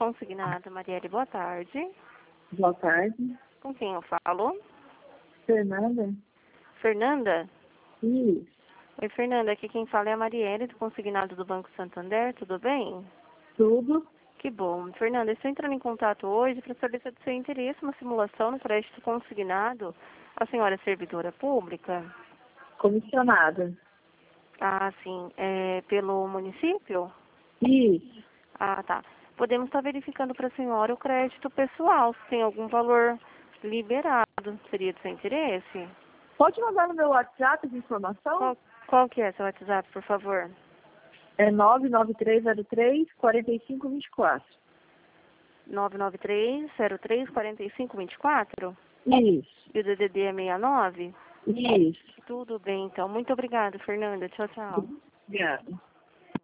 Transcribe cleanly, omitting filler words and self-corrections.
consignado. Marielle, boa tarde. Boa tarde. Com quem eu falo? Fernanda? Fernanda? Isso. Oi, Fernanda. Aqui quem fala é a Marielle, do consignado do Banco Santander. Tudo bem? Tudo? Que bom. Fernanda, estou entrando em contato hoje para saber se é do seu interesse uma simulação no crédito consignado. A senhora é servidora pública? Comissionada. Ah, sim. É pelo município? Isso. Ah, tá. Podemos estar verificando para a senhora o crédito pessoal, se tem algum valor liberado. Seria do seu interesse? Pode mandar no meu WhatsApp de informação? Qual que é seu WhatsApp, por favor? É 99303-4524. 993-03-4524? Isso. E o DDD é 69? Isso. Tudo bem, então. Muito obrigada, Fernanda. Tchau, tchau. Obrigada.